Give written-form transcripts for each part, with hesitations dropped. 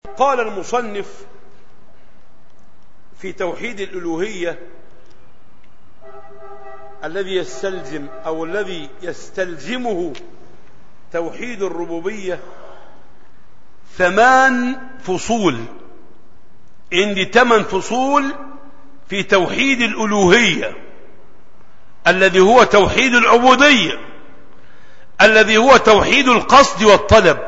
قال المصنف في توحيد الألوهية الذي يستلزم أو الذي يستلزمه توحيد الربوبية 8 فصول. عندي 8 فصول في توحيد الألوهية الذي هو توحيد العبودية الذي هو توحيد القصد والطلب.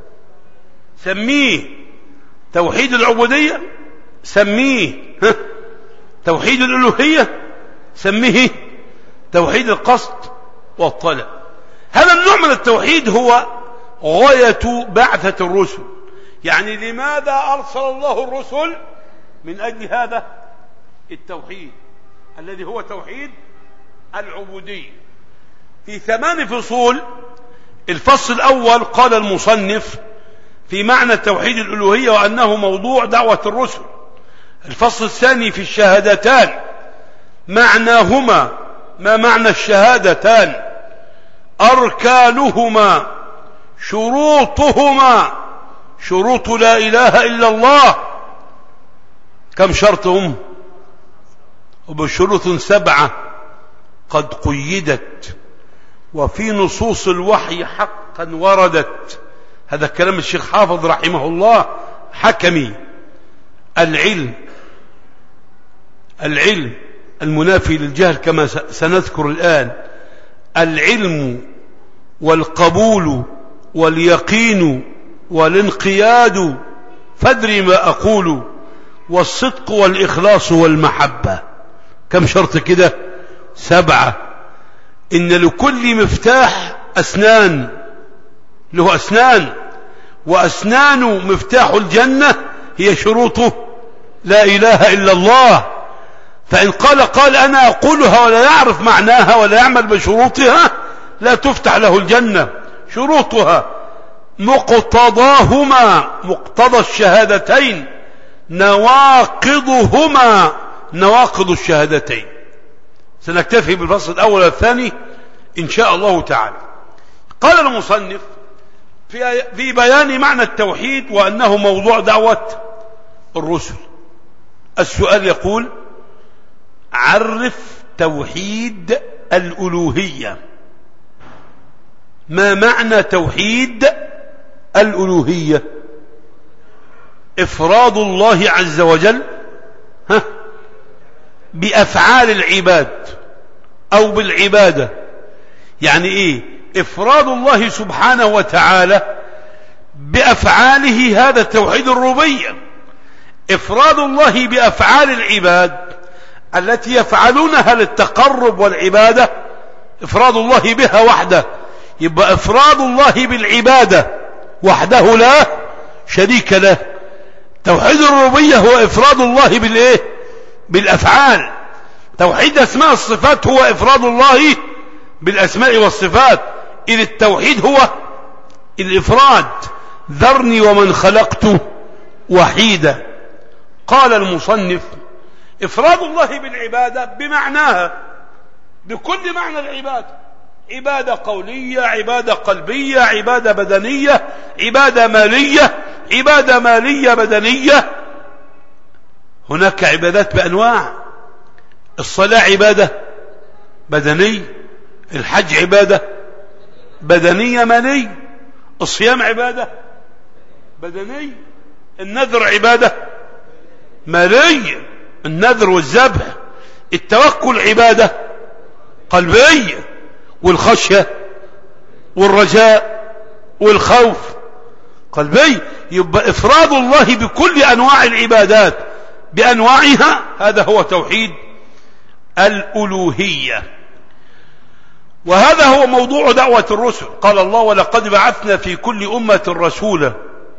سميه توحيد العبودية، سميه توحيد الألوهية، سميه توحيد القصد والطلب. هذا النوع من التوحيد هو غاية بعثة الرسل. يعني لماذا أرسل الله الرسل؟ من أجل هذا التوحيد الذي هو توحيد العبودية في 8 فصول. الفصل الأول قال المصنف في معنى توحيد الألوهية وأنه موضوع دعوة الرسل. الفصل الثاني في الشهادتان معناهما، ما معنى الشهادتان، أركانهما، شروطهما، شروط لا إله إلا الله كم شرطهم؟ وبشروط 7 قد قيدت وفي نصوص الوحي حقا وردت. هذا كلام الشيخ حافظ رحمه الله حكمي. العلم المنافي للجهل كما سنذكر الآن، العلم والقبول واليقين والانقياد، فادري ما أقول، والصدق والإخلاص والمحبة. كم شرط كده؟ 7. إن لكل مفتاح أسنان، له أسنان، وأسنان مفتاح الجنة هي شروطه لا إله إلا الله. فإن قال أنا أقولها ولا يعرف معناها ولا يعمل بشروطها لا تفتح له الجنة. شروطها مقتضاهما، مقتضى الشهادتين، نواقضهما، نواقض الشهادتين. سنكتفي بالفصل الأول والثاني إن شاء الله تعالى. قال المصنف في بيان معنى التوحيد وأنه موضوع دعوة الرسل. السؤال يقول: عرف توحيد الألوهية. ما معنى توحيد الألوهية؟ إفراد الله عز وجل بأفعال العباد أو بالعبادة. يعني إيه؟ إفراد الله سبحانه وتعالى بأفعاله، هذا توحيد الربوبية. إفراد الله بأفعال العباد التي يفعلونها للتقرب والعبادة، إفراد الله بها وحده. يبقى إفراد الله بالعبادة وحده لا شريك له. توحيد الربوبية هو إفراد الله بالإيه؟ بالأفعال. توحيد أسماء الصفات هو إفراد الله بالأسماء والصفات. إذ التوحيد هو الإفراد. ذرني ومن خلقت وحيدا. قال المصنف: إفراد الله بالعبادة بمعناها، بكل معنى العبادة، عبادة قولية، عبادة قلبية، عبادة بدنية، عبادة مالية، عبادة مالية بدنية. هناك عبادات بأنواع. الصلاة عبادة بدنية، الحج عبادة بدنية مالية، الصيام عبادة بدنية، النذر عبادة مالية، النذر والذبح، التوكل عبادة قلبية، والخشية والرجاء والخوف قلبي. يبقى إفراد الله بكل أنواع العبادات بأنواعها، هذا هو توحيد الألوهية. وهذا هو موضوع دعوة الرسل. قال الله: ولقد بعثنا في كل أمة رسولا.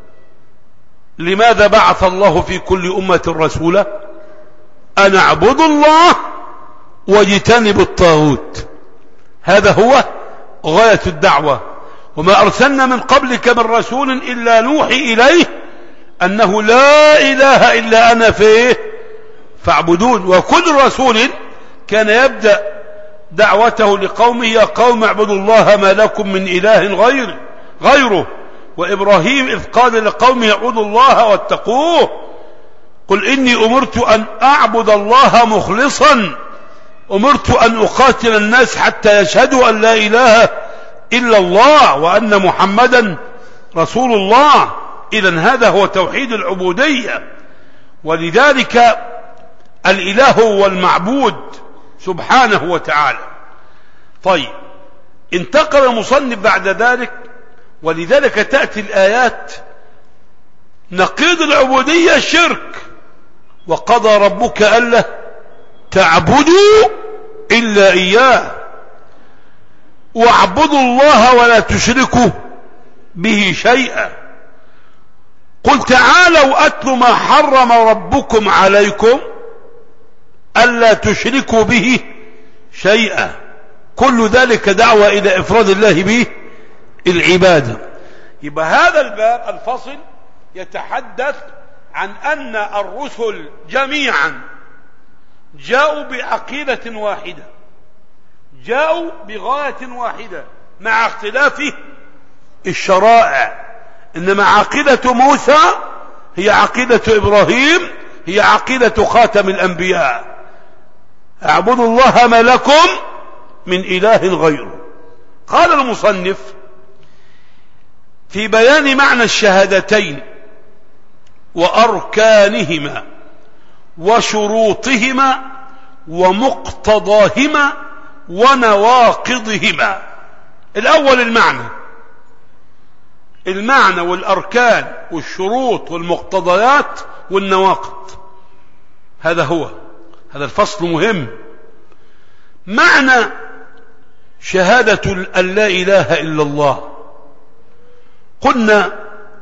لماذا بعث الله في كل أمة رسولا؟ أن اعبدوا الله واجتنبوا الطاغوت. هذا هو غاية الدعوة. وما أرسلنا من قبلك من رسول إلا نوحي إليه أنه لا إله إلا أنا فاعبدون. وكل رسول كان يبدأ دعوته لقومه: يا قوم اعبدوا الله ما لكم من إله غيره. وإبراهيم إذ قال لقومه اعبدوا الله واتقوه قل إني أمرت أن أعبد الله مخلصا أمرت أن أقاتل الناس حتى يشهدوا أن لا إله إلا الله وأن محمدا رسول الله. إذن هذا هو توحيد العبودية، ولذلك الإله هو المعبود سبحانه وتعالى. طيب، انتقل المصنف بعد ذلك، ولذلك تأتي الآيات نقيض العبودية الشرك، وقضى ربك ألا تعبدوا إلا إياه واعبدوا الله ولا تشركوا به شيئا. قل تعالوا أتل ما حرم ربكم عليكم ألا تشركوا به شيئا. كل ذلك دعوة إلى إفراد الله به العبادة. يبقى هذا الباب الفصل يتحدث عن أن الرسل جميعا جاءوا بعقيدة واحدة، جاءوا بغاية واحدة مع اختلاف الشرائع. إنما عقيدة موسى هي عقيدة إبراهيم، هي عقيدة خاتم الأنبياء، اعبدوا الله ما لكم من إله غيره. قال المصنف في بيان معنى الشهادتين وأركانهما وشروطهما ومقتضاهما ونواقضهما. الأول المعنى والأركان والشروط والمقتضيات والنواقض. هذا الفصل مهم. معنى شهادة أن لا إله إلا الله، قلنا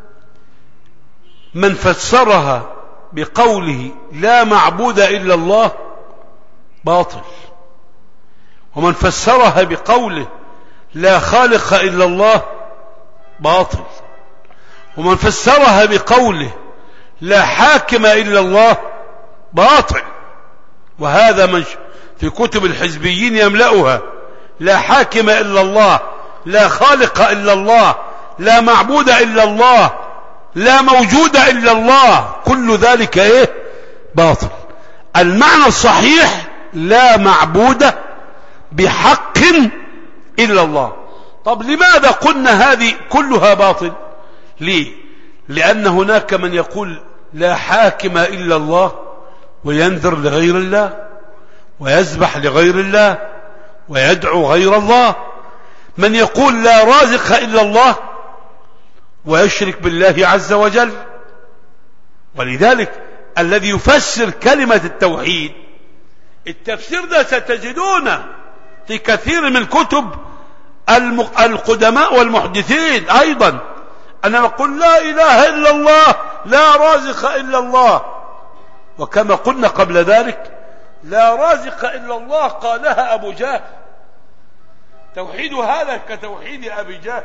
من فسرها بقوله لا معبود إلا الله باطل، ومن فسرها بقوله لا خالق إلا الله باطل، ومن فسرها بقوله لا حاكم إلا الله باطل. وهذا من في كتب الحزبيين يملأها، لا حاكم إلا الله، لا خالق إلا الله، لا معبود إلا الله، لا موجود إلا الله، كل ذلك باطل. المعنى الصحيح لا معبود بحق إلا الله. طب لماذا قلنا هذه كلها باطل؟ ليه؟ لأن هناك من يقول لا حاكم إلا الله وينذر لغير الله ويذبح لغير الله ويدعو غير الله، من يقول لا رازق إلا الله ويشرك بالله عز وجل. ولذلك الذي يفسر كلمة التوحيد، التفسير ده ستجدونه في كثير من كتب القدماء والمحدثين أيضا، أنا نقول لا إله إلا الله، لا رازق إلا الله. وكما قلنا قبل ذلك لا رازق إلا الله قالها أبو جهل، توحيد هذا كتوحيد أبي جهل،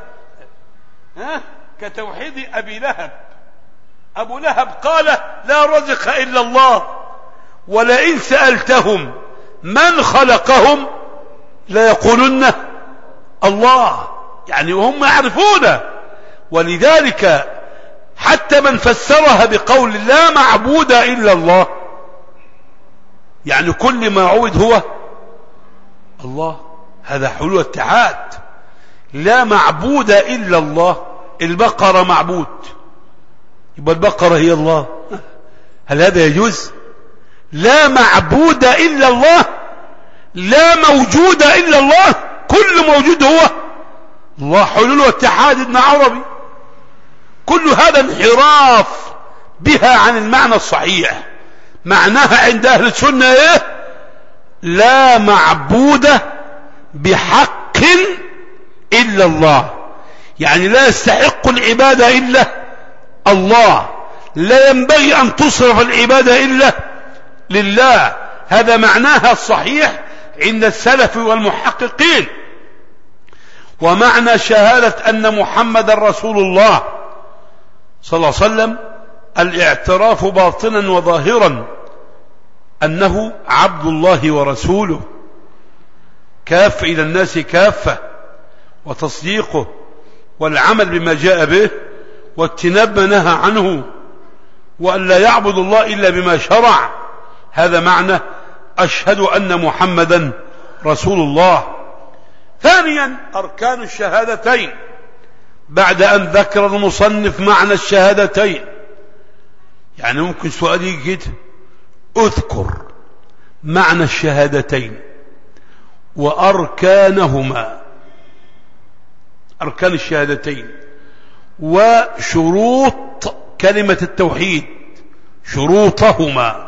كتوحيد أبي لهب. أبو لهب قال لا رزق إلا الله، ولئن سألتهم من خلقهم لا يقولن الله، يعني وهم يعرفونه. ولذلك حتى من فسرها بقول لا معبود إلا الله، يعني كل ما عبد هو الله، هذا حلو اتحاد. لا معبود إلا الله، البقرة معبود، يبقى البقرة هي الله، هل هذا يجوز؟ لا معبود إلا الله، لا موجود إلا الله، كل موجود هو الله، حلول واتحاد ابن عربي. كل هذا انحراف بها عن المعنى الصحيح. معناها عند أهل السنة لا معبود بحق إلا الله، يعني لا يستحق العبادة إلا الله، لا ينبغي أن تصرف العبادة إلا لله. هذا معناها الصحيح عند السلف والمحققين. ومعنى شهادة أن محمد رسول الله صلى الله عليه وسلم الاعتراف باطنا وظاهرا أنه عبد الله ورسوله، كاف إلى الناس كافة، وتصديقه والعمل بما جاء به واجتناب ما نهى عنه، وأن لا يعبد الله إلا بما شرع. هذا معنى أشهد أن محمدا رسول الله. ثانيا أركان الشهادتين، بعد أن ذكر المصنف معنى الشهادتين. يعني ممكن سؤال يجي كده: اذكر معنى الشهادتين وأركانهما، أركان الشهادتين وشروط كلمة التوحيد، شروطهما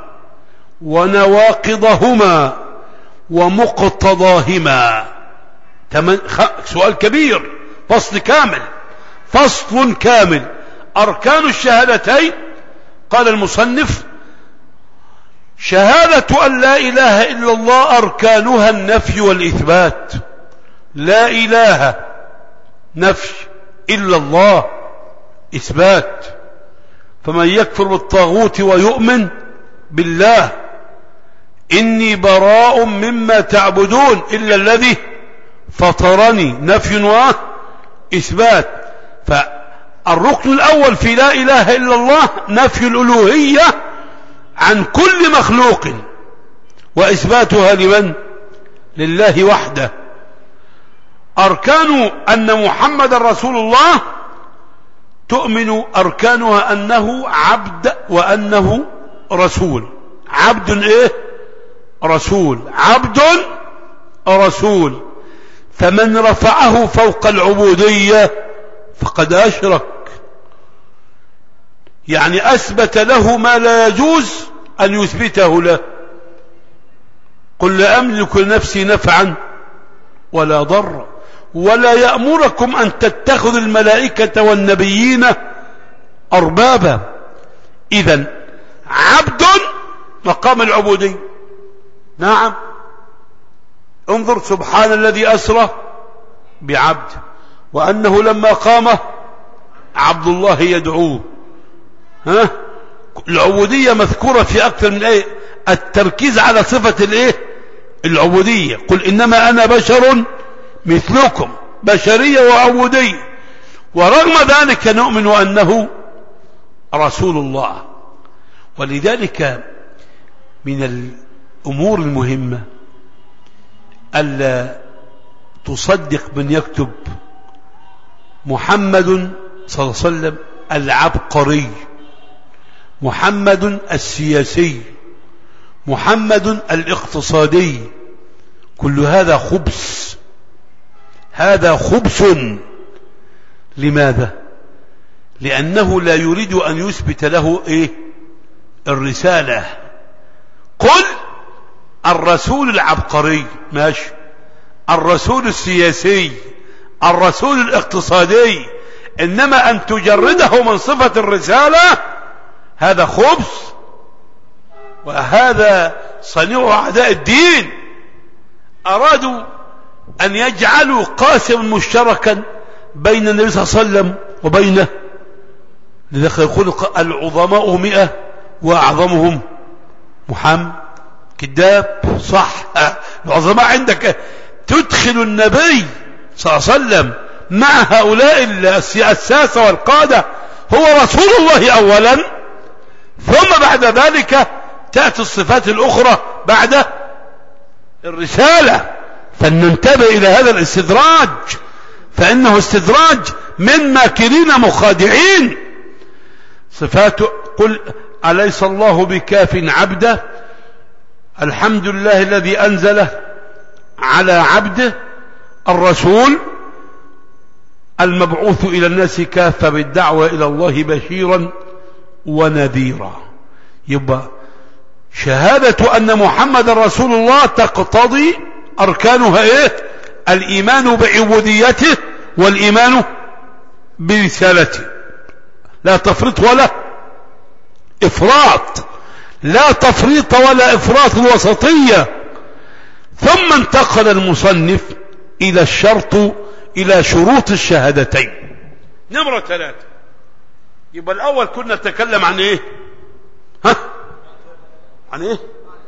ونواقضهما ومقتضاهما. سؤال كبير، فصل كامل، فصل كامل. أركان الشهادتين، قال المصنف: شهادة أن لا إله إلا الله أركانها النفي والإثبات. لا إله نفي، إلا الله إثبات. فمن يكفر بالطاغوت ويؤمن بالله إني براء مما تعبدون إلا الذي فطرني، نفي وإثبات. فالركن الأول في لا إله إلا الله نفي الألوهية عن كل مخلوق وإثباتها لمن؟ لله وحده. أركان أن محمد رسول الله، تؤمن أركانها أنه عبد وأنه رسول. عبد إيه؟ رسول. عبد رسول. فمن رفعه فوق العبودية فقد أشرك، يعني أثبت له ما لا يجوز أن يثبته له. قل لا أملك لنفسي نفعا ولا ضرا ولا يأمركم أن تتخذوا الملائكة والنبيين أربابا. إذن عبد مقام العبودية. نعم، انظر: سبحان الذي أسرى بعبد، وأنه لما قام عبد الله يدعوه. العبودية مذكورة في أكثر من آية. التركيز على صفة الإيه؟ العبودية. قل إنما أنا بشر مثلكم، بشرية وعبودية. ورغم ذلك نؤمن أنه رسول الله. ولذلك من الأمور المهمة ألا تصدق من يكتب محمد صلى الله عليه وسلم العبقري، محمد السياسي، محمد الاقتصادي. كل هذا خبث، هذا خبث. لماذا؟ لأنه لا يريد أن يثبت له إيه؟ الرسالة. قل الرسول العبقري، ماشي، الرسول السياسي، الرسول الاقتصادي، إنما أن تجرده من صفة الرسالة هذا خبث، وهذا صنيع أعداء الدين. أرادوا أن يجعلوا قاسما مشتركا بين النبي صلى الله عليه وسلم وبينه. لذلك يقول العظماء 100 وأعظمهم محمد. كذاب. صح، العظماء عندك تدخل النبي صلى الله عليه وسلم مع هؤلاء الساسة والقادة، هو رسول الله أولا، ثم بعد ذلك تأتي الصفات الأخرى بعد الرسالة. فلننتبه إلى هذا الاستدراج، فإنه استدراج من ماكرين مخادعين. صفات: قل أليس الله بكاف عبده، الحمد لله الذي أنزله على عبده الرسول المبعوث إلى الناس كافة بالدعوة إلى الله بشيرا ونذيرا. يبقى شهادة أن محمد رسول الله تقتضي أركانها إيه؟ الإيمان بعبوديته والإيمان برسالته. لا تفريط ولا إفراط، لا تفريط ولا إفراط، الوسطية. ثم انتقل المصنف إلى إلى شروط الشهادتين. نمرة 3. يبقى الأول كنا نتكلم عن إيه؟ عن إيه؟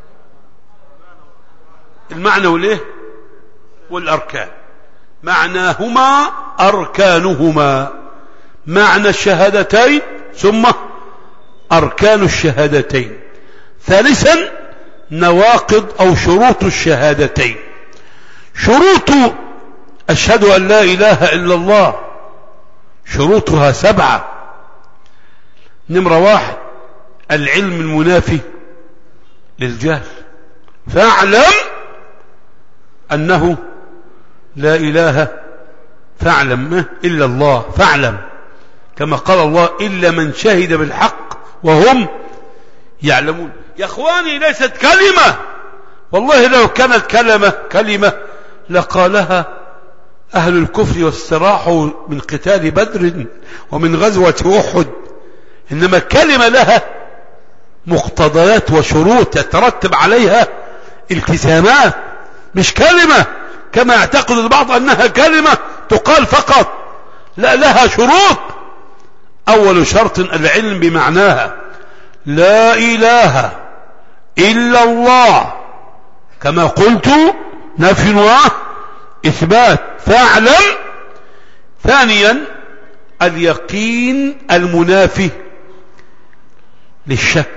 المعنى والإيه؟ والأركان. معناهما أركانهما. معنى الشهادتين ثم أركان الشهادتين. ثالثا نواقض أو شروط الشهادتين. شروط أشهد أن لا إله إلا الله شروطها 7. نمرة 1 العلم المنافي للجهل، فاعلم أنه لا إله فاعلم إلا الله، فاعلم كما قال الله إلا من شهد بالحق وهم يعلمون. يا أخواني ليست كلمة، والله لو كانت كلمة لقالها أهل الكفر واستراحوا من قتال بدر ومن غزوة أحد، إنما كلمة لها مقتضيات وشروط يترتب عليها التزامات، مش كلمة كما يعتقد البعض أنها كلمة تقال فقط، لا، لها شروط. أول شرط العلم بمعناها، لا إله إلا الله كما قلت نفي وإثبات، فاعلم. ثانيا اليقين المنافي للشك.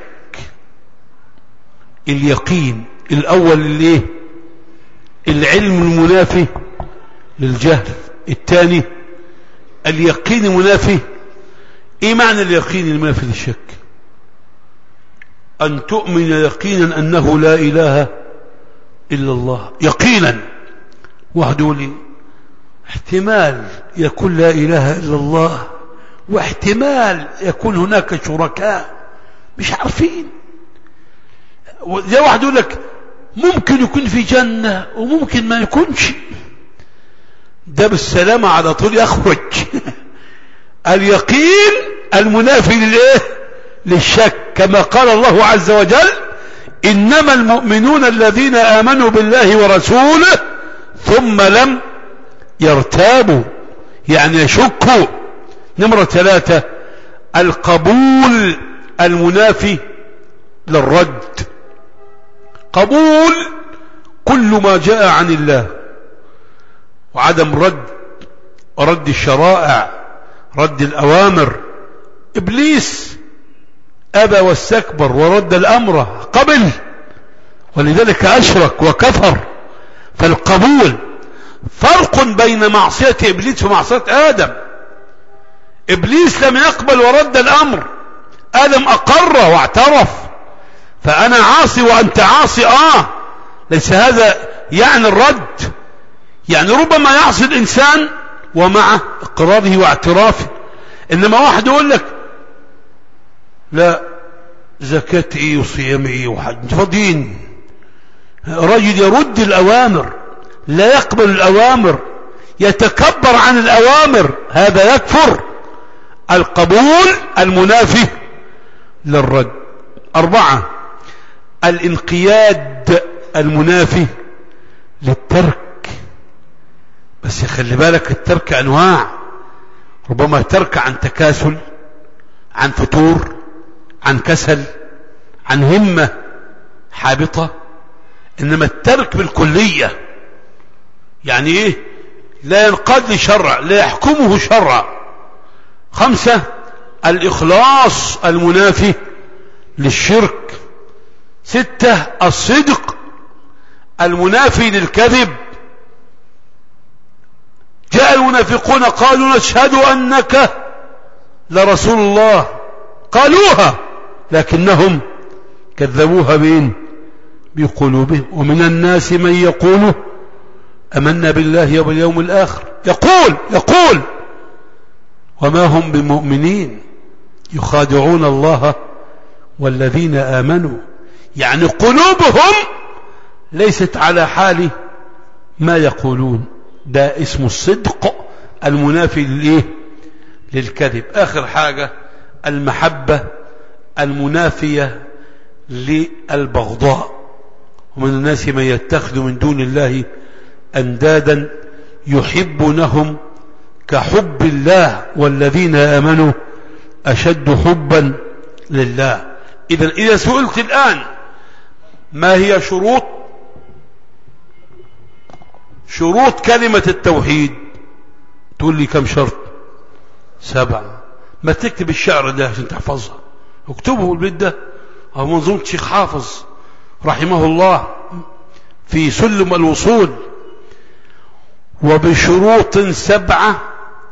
اليقين الأول للإيه؟ العلم المنافي للجهل. الثاني اليقين المنافي. ايه معنى اليقين المنافي للشك؟ ان تؤمن يقينا انه لا اله الا الله يقينا. واحد يقول لي احتمال يكون لا اله الا الله واحتمال يكون هناك شركاء مش عارفين. زي واحد يقول لك ممكن يكون في جنة وممكن ما يكونش، ده بالسلامة على طول يخرج. اليقين المنافي للايه؟ للشك، كما قال الله عز وجل إنما المؤمنون الذين آمنوا بالله ورسوله ثم لم يرتابوا، يعني يشكوا. نمرة 3 القبول المنافي للرد. قبول كل ما جاء عن الله، وعدم رد الشرائع، رد الأوامر. إبليس أبى واستكبر ورد الأمر، قبل، ولذلك أشرك وكفر. فالقبول فرق بين معصية إبليس ومعصية آدم. إبليس لم يقبل ورد الأمر، آدم أقر واعترف، فأنا عاصي وأنت عاصي. ليس هذا يعني الرد، يعني ربما يعصي الإنسان ومع إقراره واعترافه. إنما واحد يقول لك لا زكاة إيه وصيام إيه وحج، فاضيين. رجل يرد الأوامر، لا يقبل الأوامر، يتكبر عن الأوامر، هذا يكفر. القبول المنافي للرد. 4 الانقياد المنافي للترك. بس خلي بالك الترك أنواع، ربما ترك عن تكاسل، عن فتور، عن كسل، عن همة حابطة. إنما الترك بالكلية يعني إيه؟ لا ينقاد لشرع، لا يحكمه شرع. 5 الإخلاص المنافي للشرك. 6 الصدق المنافي للكذب. جاء المنافقون قالوا نشهد أنك لرسول الله، قالوها لكنهم كذبوها بقلوبهم. ومن الناس من يقول آمنا بالله وباليوم الآخر، يقول وما هم بمؤمنين يخادعون الله والذين آمنوا، يعني قلوبهم ليست على حال ما يقولون. ده اسم الصدق المنافي للكذب. آخر حاجة المحبة المنافية للبغضاء. ومن الناس من يتخذ من دون الله أندادا يحبونهم كحب الله والذين آمنوا أشد حبا لله. إذا سئلت الآن ما هي شروط كلمة التوحيد، تقول لي كم شرط؟ 7. ما تكتب الشعر ده عشان تحفظها، اكتبه البيت ده، أو منظومة الشيخ حافظ رحمه الله في سلم الوصول. وبشروط 7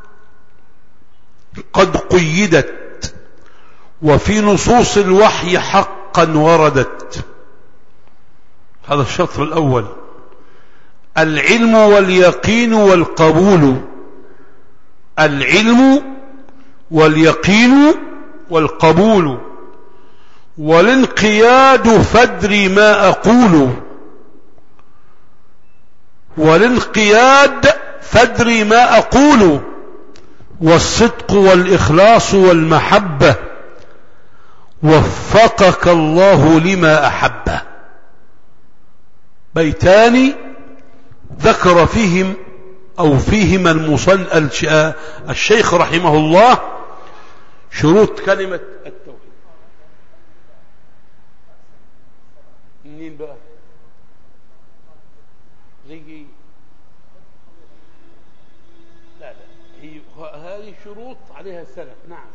قد قيدت وفي نصوص الوحي حقا وردت. هذا الشطر الأول: العلم واليقين والقبول. العلم واليقين والقبول، والانقياد فادري ما أقول. والانقياد فادري ما أقول، والصدق والإخلاص والمحبة، وفقك الله لما أحبه. بيتان ذكر فيهم أو فيهما الشيخ رحمه الله شروط كلمة التوحيد. منين بقى؟ زي لا هي هذه شروط عليها السلف.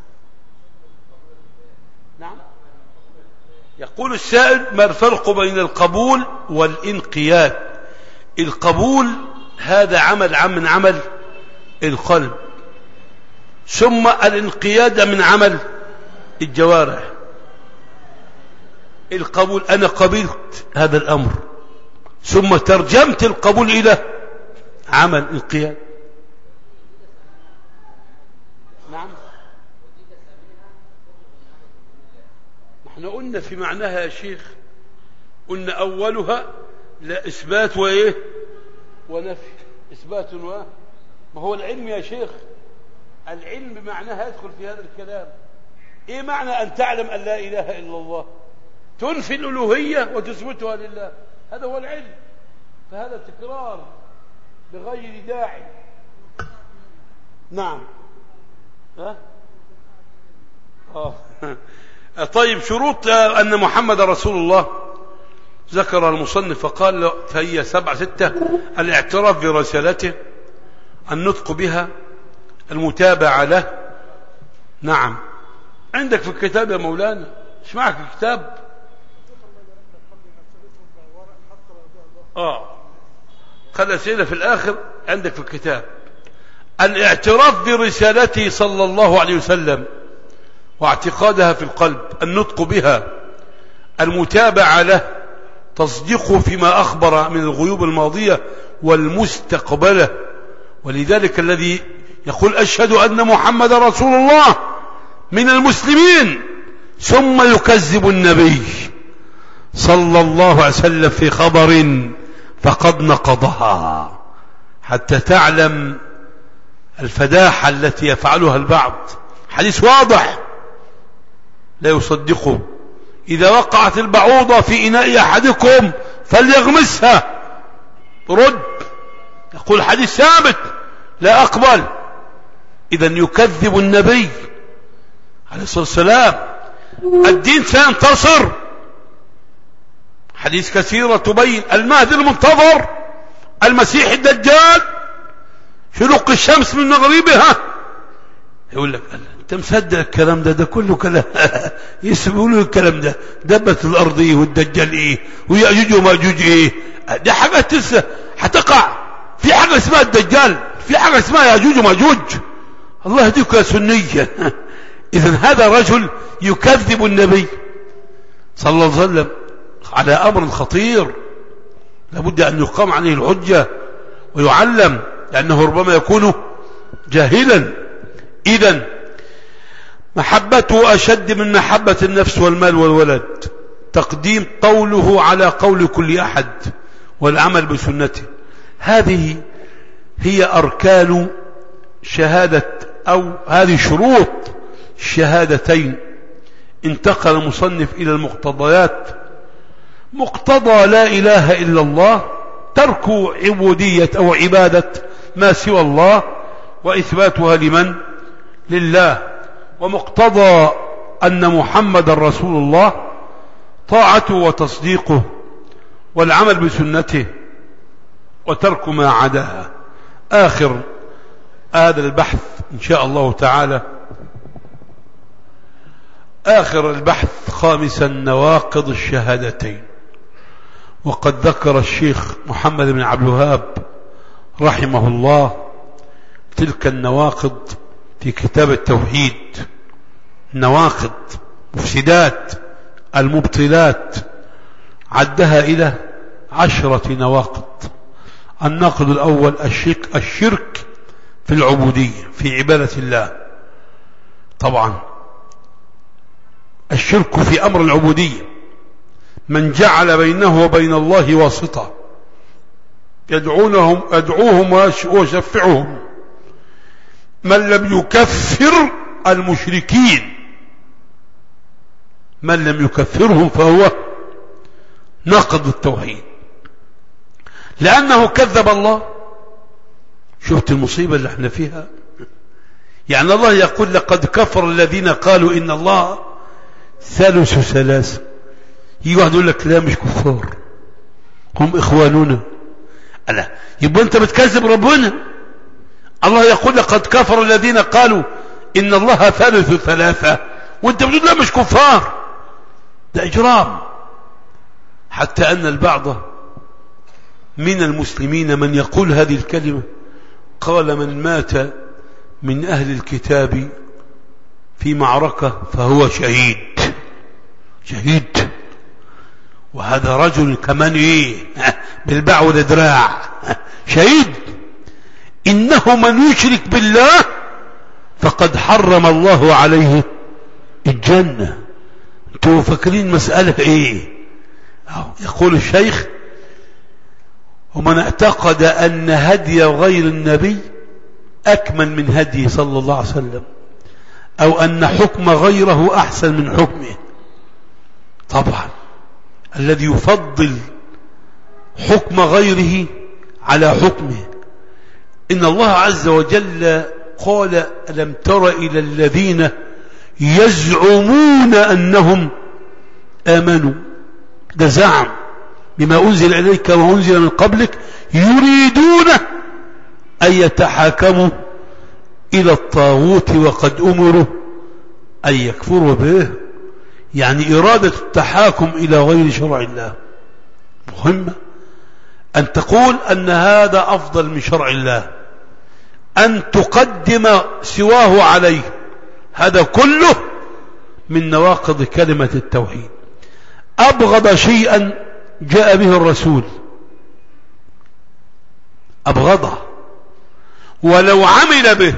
نعم. يقول السائل: ما الفرق بين القبول والانقياد؟ القبول هذا عمل من عمل القلب، ثم الانقياد من عمل الجوارح. القبول أنا قبلت هذا الأمر، ثم ترجمت القبول إلى عمل الانقياد. نعم. نحن قلنا في معناها يا شيخ، قلنا أولها لا إثبات وإيه ونفي. إثبات ما هو العلم يا شيخ، العلم بمعناها يدخل في هذا الكلام. إيه معنى أن تعلم أن لا إله إلا الله؟ تنفي الألوهية وتثبتها لله، هذا هو العلم. فهذا تكرار بغير داعي. نعم. طيب، شروط أن محمد رسول الله ذكر المصنف فقال فهي 6: الاعتراف برسالته، النطق بها، المتابعة له. نعم. عندك في الكتاب يا مولانا؟ ايش معك الكتاب؟ خلي أسئلة في الآخر. عندك في الكتاب الاعتراف برسالته صلى الله عليه وسلم واعتقادها في القلب، النطق بها، المتابعة له، تصديقه فيما أخبر من الغيوب الماضية والمستقبلة. ولذلك الذي يقول أشهد أن محمد رسول الله من المسلمين ثم يكذب النبي صلى الله عليه وسلم في خبر فقد نقضها، حتى تعلم الفداحة التي يفعلها البعض. حديث واضح لا يصدقه: إذا وقعت البعوضة في إناء أحدكم فليغمسها. رد. يقول حديث ثابت لا أقبل. إذن يكذب النبي عليه الصلاة والسلام. الدين سينتصر. حديث كثيرة تبين المهدي المنتظر، المسيح الدجال، شروق الشمس من مغربها. يقول لك انت مصدق الكلام ده كله كلام يسمعوا الكلام ده، دبة الارض ايه والدجال ايه ويأجوج وماجوج ايه، دي حاجات لسه هتقع. في حاجة اسمها الدجال، في حاجة اسمها يأجوج وماجوج. الله يهديك يا سنية. اذا هذا رجل يكذب النبي صلى الله عليه وسلم على امر خطير، لابد ان يقام عليه الحجة ويعلم، لانه ربما يكون جاهلا. إذن محبته أشد من محبة النفس والمال والولد. تقديم قوله على قول كل أحد والعمل بسنته. هذه هي أركان شهادة، أو هذه شروط الشهادتين. انتقل المصنف إلى المقتضيات. مقتضى لا إله إلا الله ترك عبودية أو عبادة ما سوى الله وإثباتها لمن؟ لله. ومقتضى أن محمد رسول الله طاعته وتصديقه والعمل بسنته وترك ما عداها. آخر هذا البحث إن شاء الله تعالى آخر البحث خامسا نواقض الشهادتين. وقد ذكر الشيخ محمد بن عبد الوهاب رحمه الله تلك النواقض في كتاب التوحيد، نواقض مفسدات المبطلات، عدها إلى 10 نواقض. الناقض الأول الشرك في العبودية، في عبادة الله. طبعا الشرك في أمر العبودية، من جعل بينه وبين الله واسطة يدعوهم ويشفعهم، من لم يكفر المشركين، من لم يكفرهم فهو ناقض التوحيد، لأنه كذب الله. شفت المصيبة اللي احنا فيها؟ يعني الله يقول لقد كفر الذين قالوا إن الله ثالث ثلاثة، يجي واحد يقول لك لا مش كفار، هم إخواننا. ألا يبقى أنت بتكذب ربنا. الله يقول لقد كفر الذين قالوا إن الله ثالث ثلاثة، وأنت بتقول لا مش كفار. ده إجرام. حتى أن البعض من المسلمين من يقول هذه الكلمة قال من مات من أهل الكتاب في معركة فهو شهيد. شهيد. وهذا رجل كمان ايه بالباع والدراع شهيد. إنه من يشرك بالله فقد حرم الله عليه الجنة. انتوا فاكرين مسألة ايه؟ يقول الشيخ ومن اعتقد أن هدي غير النبي أكمل من هديه صلى الله عليه وسلم، أو أن حكم غيره أحسن من حكمه. طبعا الذي يفضل حكم غيره على حكمه. إن الله عز وجل قال ألم تر إلى الذين يزعمون أنهم آمنوا، ده زعم بما أنزل إليك وأنزل من قبلك، يريدون أن يتحاكموا إلى الطاغوت وقد أمروا أن يكفروا به. يعني إرادة التحاكم إلى غير شرع الله مهمة. أن تقول أن هذا أفضل من شرع الله، أن تقدم سواه عليه، هذا كله من نواقض كلمة التوحيد. أبغض شيئا جاء به الرسول أبغضه ولو عمل به.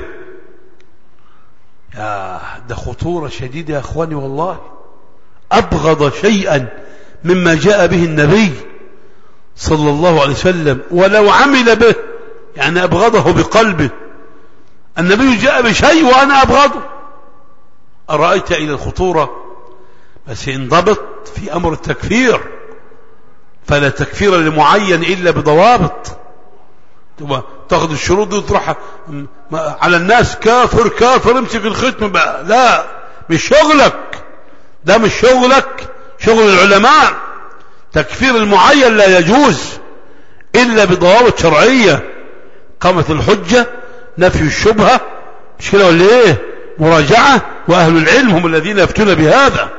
ده خطورة شديدة يا أخواني والله. أبغض شيئا مما جاء به النبي صلى الله عليه وسلم ولو عمل به، يعني أبغضه بقلبه. النبي جاء بشيء وأنا أبغضه. أرأيت إلى الخطورة؟ بس انضبط في أمر التكفير، فلا تكفير لمعين إلا بضوابط. تاخذ الشروط دي وتروح على الناس كافر كافر امسك الختم بقى. لا، مش شغلك ده، مش شغلك، شغل العلماء. تكفير المعين لا يجوز إلا بضوابط شرعية، قامت الحجة، نفي الشبهة، مش كده ولا ايه؟ مراجعة، وأهل العلم هم الذين يفتون بهذا.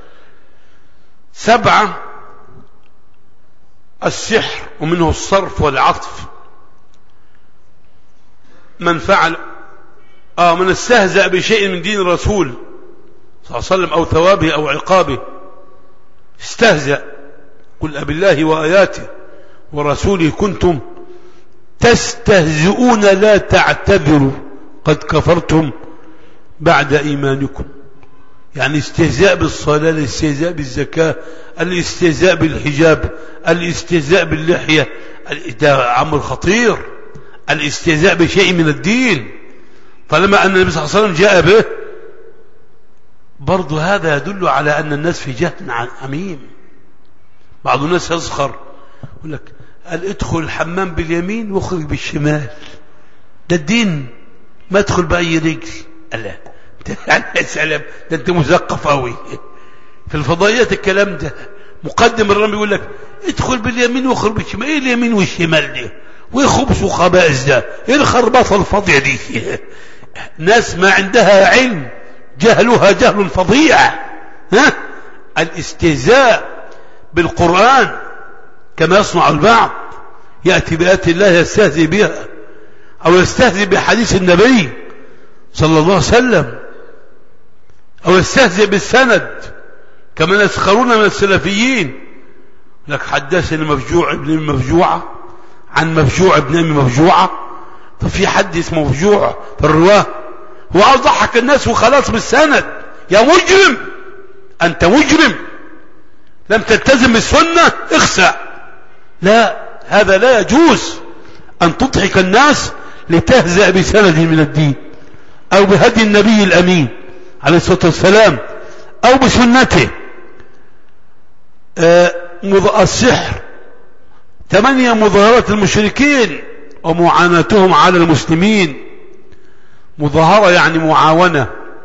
7 السحر، ومنه الصرف والعطف. من فعل من استهزأ بشيء من دين الرسول صلى الله عليه وسلم أو ثوابه أو عقابه، استهزأ. قل أبالله وآياته ورسوله كنتم تستهزئون لا تعتذروا قد كفرتم بعد إيمانكم. يعني استهزاء بالصلاة، الاستهزاء بالزكاة، الاستهزاء بالحجاب، الاستهزاء باللحية، ده أمر خطير. الاستهزاء بشيء من الدين، فلما أن النبي صلى الله عليه وسلم جاء به، برضو هذا يدل على أن الناس في جهل عميم. بعض الناس يسخر يقول لك قال ادخل الحمام باليمين واخرج بالشمال، ده الدين، ما ادخل بأي رجل. الله يا سلام، ده انت مثقف قوي في الفضائيات. الكلام ده مقدم الرمي يقول لك ادخل باليمين واخرج بالشمال. ايه اليمين والشمال دي؟ وايه خبث وخبائث ده؟ ايه الخربطه الفاضيه دي؟ ناس ما عندها علم، جهلها جهل فظيع. الاستهزاء بالقرآن كما يصنع البعض، يأتي بآيات الله يستهزئ بها أو يستهزئ بحديث النبي صلى الله عليه وسلم أو يستهزئ بالسند كما يسخرون من السلفيين. لك حدثني مفجوع ابن مفجوعة عن مفجوع ابن أم مفجوعة. ففي حد اسمه مفجوع في الرواه؟ هو عاوز يضحك الناس وخلاص بالسند. يا مجرم، أنت مجرم لم تلتزم بالسنة، اخسأ. لا، هذا لا يجوز أن تضحك الناس لتهزأ بسند من الدين أو بهدي النبي الأمين عليه الصلاة والسلام أو بسنته. السحر 8 مظاهرات المشركين ومعاناتهم على المسلمين. مظاهرة يعني معاونة،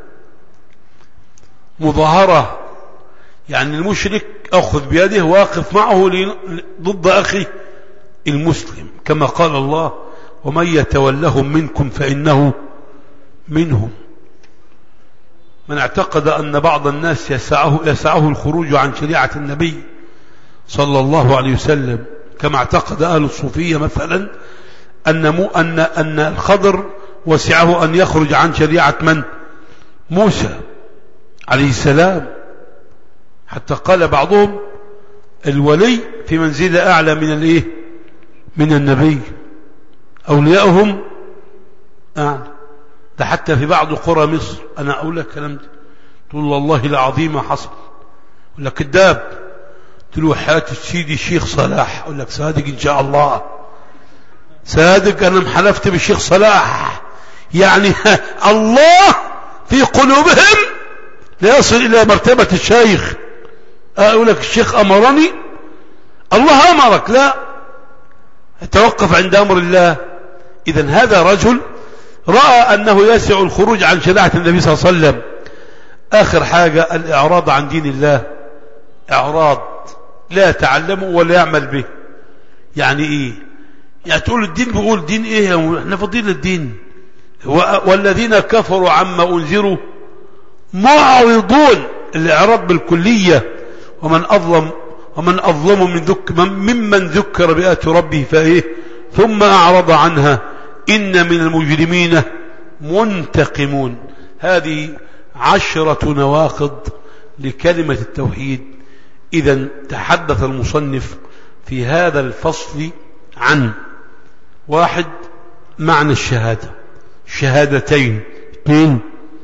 مظاهرة يعني المشرك أخذ بيده واقف معه ضد أخي المسلم، كما قال الله ومن يتولهم منكم فإنه منهم. من اعتقد أن بعض الناس يسعه الخروج عن شريعة النبي صلى الله عليه وسلم، كما اعتقد أهل الصوفية مثلا أن الخضر وسعه أن يخرج عن شريعة من؟ موسى عليه السلام. حتى قال بعضهم الولي في منزلة أعلى من من النبي، أولياؤهم أعلى. ده حتى في بعض قرى مصر. أنا أقول لك كلام ده تقول والله العظيم ما حصل، أقول لك كذاب. قلت له حياة سيدي الشيخ صلاح، أقول لك صادق إن شاء الله، صادق. أنا محلفت بالشيخ صلاح، يعني الله في قلوبهم لا يصل إلى مرتبة الشيخ. أقول لك الشيخ أمرني، الله أمرك؟ لا، توقف عند أمر الله. إذن هذا رجل رأى أنه يسع الخروج عن شريعة النبي صلى الله عليه وسلم. آخر حاجة الإعراض عن دين الله، إعراض لا يتعلمه ولا يعمل به. يعني إيه؟ يعني تقول الدين، بيقول دين إيه؟ احنا فاضيين للدين. والذين كفروا عما أنذروا معرضون، الإعراض بالكلية. ومن أظلم ممن ذكر بآيات ربه فإيه ثم أعرض عنها إن من المجرمين منتقمون. هذه 10 نواقض لكلمة التوحيد. إذن تحدث المصنف في هذا الفصل عن 1 معنى الشهادة، شهادتين. 2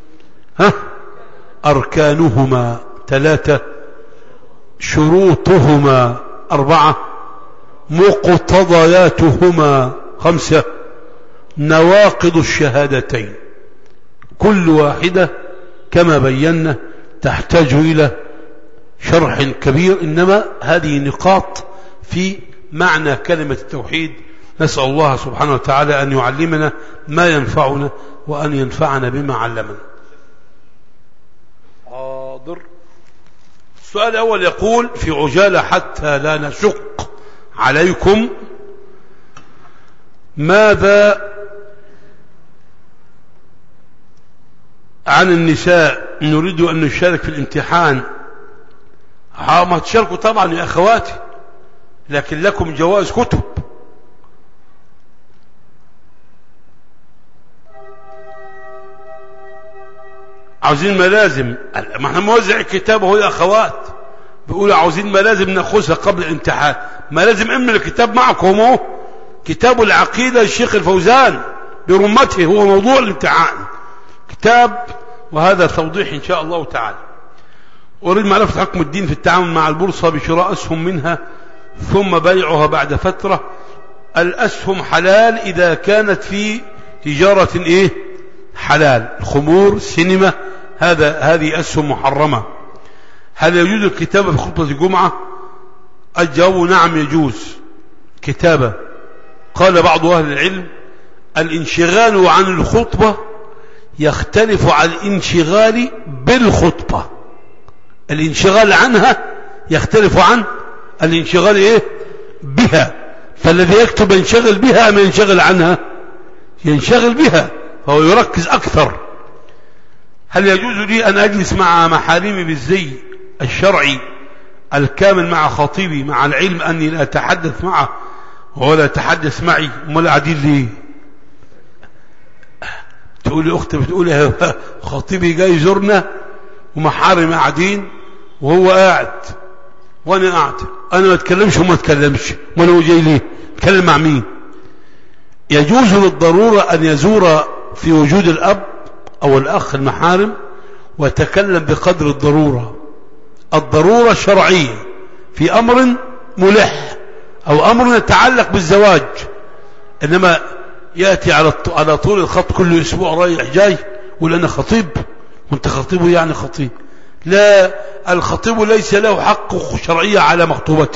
أركانهما. 3 شروطهما. 4 مقتضياتهما. 5 نواقض الشهادتين. كل واحدة كما بينا تحتاج إلى شرح كبير، إنما هذه نقاط في معنى كلمة التوحيد. نسأل الله سبحانه وتعالى أن يعلمنا ما ينفعنا وأن ينفعنا بما علمنا. حاضر. السؤال الأول يقول في عجالة حتى لا نشق عليكم، ماذا عن النساء نريد أن نشارك في الامتحان؟ ما تشاركوا طبعا يا أخواتي، لكن لكم جوائز كتب. عاوزين ملازم، ما احنا موزع الكتاب اهو يا اخوات، بيقولوا عاوزين ملازم ناخذها قبل الامتحان. ملازم الكتاب معكم اهو، كتاب العقيدة الشيخ الفوزان برمته هو موضوع الامتحان كتاب، وهذا توضيح إن شاء الله تعالى. أريد معرفة حكم الدين في التعامل مع البورصة بشراء أسهم منها ثم بيعها بعد فترة. الأسهم حلال إذا كانت في تجارة حلال، الخمور، السينما، هذه أسهم محرمة. هل يجوز الكتابة في خطبة الجمعة؟ الجواب نعم يجوز كتابة. قال بعض أهل العلم الانشغال عن الخطبة يختلف عن الانشغال بالخطبة. الانشغال عنها يختلف عن الانشغال بها. فالذي يكتب ينشغل بها أم ينشغل عنها؟ ينشغل بها، فهو يركز أكثر. هل يجوز لي أن أجلس مع محارمي بالزي الشرعي الكامل مع خطيبي، مع العلم أني لا أتحدث معه ولا أتحدث معي، امال قاعدين ليه؟ تقولي أختي بتقولي خطيبي جاي يزورنا ومحارم قاعدين وهو قاعد وأنا قاعد، أنا ما أتكلمش وما أتكلمش، وأنا هو جاي ليه؟ أتكلم مع مين؟ يجوز للضرورة أن يزور في وجود الأب أو الأخ المحارم ويتكلم بقدر الضرورة، الضرورة الشرعية في أمر ملح أو أمر يتعلق بالزواج، إنما يأتي على طول الخط كل أسبوع رايح جاي يقول أنا خطيب وأنت خطيبه يعني خطيب. لا، الخطيب ليس له حق شرعية على مخطوبته،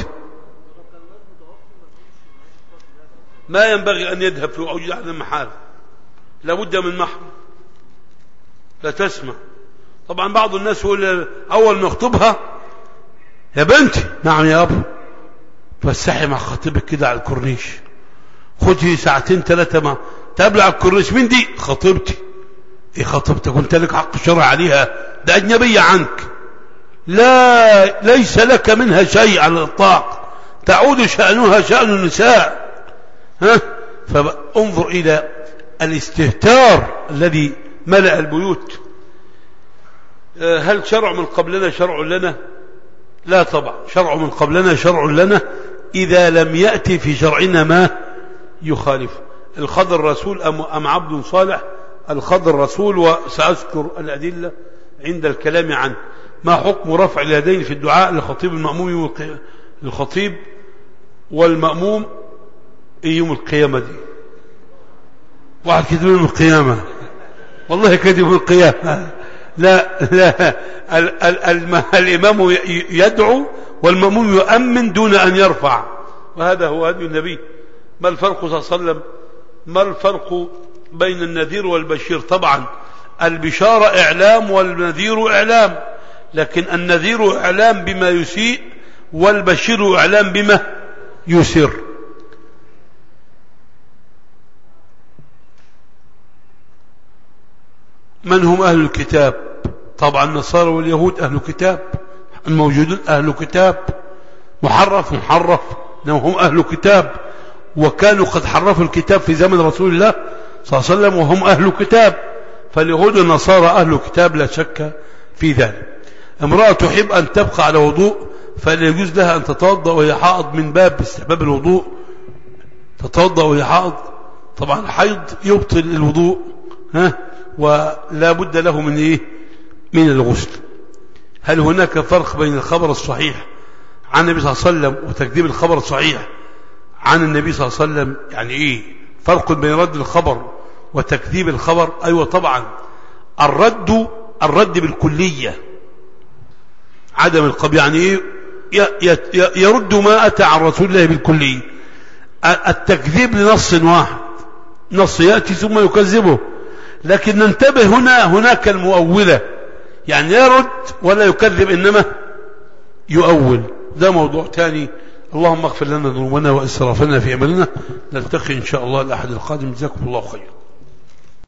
ما ينبغي أن يذهب في وجود أحد المحارم، لابد من محرم لا تسمع. طبعا بعض الناس يقول أول ما يخطبها يا بنتي نعم يا أبو تفسحي مع خطيبك كده على الكورنيش، خدي ساعتين ثلاثة ما تقابل على الكورنيش. مين دي؟ خطيبتي. ايه خطيبتك وانت لك حق شرعي عليها؟ ده أجنبية عنك، لا ليس لك منها شيء على الإطلاق، تعود شأنها شأن النساء. فانظر إلى الاستهتار الذي ملأ البيوت. هل شرع من قبلنا شرع لنا؟ لا طبعا، شرع من قبلنا شرع لنا إذا لم يأتي في شرعنا ما يخالفه. الخضر رسول أم عبد صالح؟ الخضر رسول، وسأذكر الأدلة عند الكلام عنه. ما حكم رفع اليدين في الدعاء للخطيب المأموم الخطيب والمأموم يوم القيامة؟ دي واحد كده يوم القيامة، والله كده يوم القيامة. لا الإمام يدعو والمأموم يؤمن دون أن يرفع، وهذا هو هدي النبي. ما الفرق صلى الله عليه وسلم؟ ما الفرق بين النذير والبشير؟ طبعا البشارة إعلام والنذير إعلام، لكن النذير إعلام بما يسيء والبشير إعلام بما يسر. من هم أهل الكتاب؟ طبعا النصارى واليهود أهل كتاب، الموجودون أهل كتاب، محرف إنهم هم أهل كتاب، وكانوا قد حرفوا الكتاب في زمن رسول الله صلى الله عليه وسلم وهم أهل كتاب، فاليهود والنصارى أهل كتاب لا شك في ذلك. امرأة تحب أن تبقى على وضوء فلا يجوز لها أن تتوضأ وهي حائض من باب استحباب الوضوء، تتوضأ وهي حائض. طبعا الحيض يبطل الوضوء، ولا بد له من إيه؟ من الغسل. هل هناك فرق بين الخبر الصحيح عن النبي صلى الله عليه وسلم وتكذيب الخبر الصحيح عن النبي صلى الله عليه وسلم؟ يعني إيه فرق بين رد الخبر وتكذيب الخبر؟ أيوة طبعا، الرد بالكلية، عدم القبول، يعني إيه؟ يرد ما أتى عن رسول الله بالكلية. التكذيب لنص واحد، نص يأتي ثم يكذبه، لكن ننتبه هناك المؤولة، يعني يرد ولا يكذب إنما يؤول، ده موضوع تاني. اللهم اغفر لنا ذنوبنا وإسرافنا في أمرنا. نلتقي إن شاء الله الأحد القادم. جزاكم الله خير.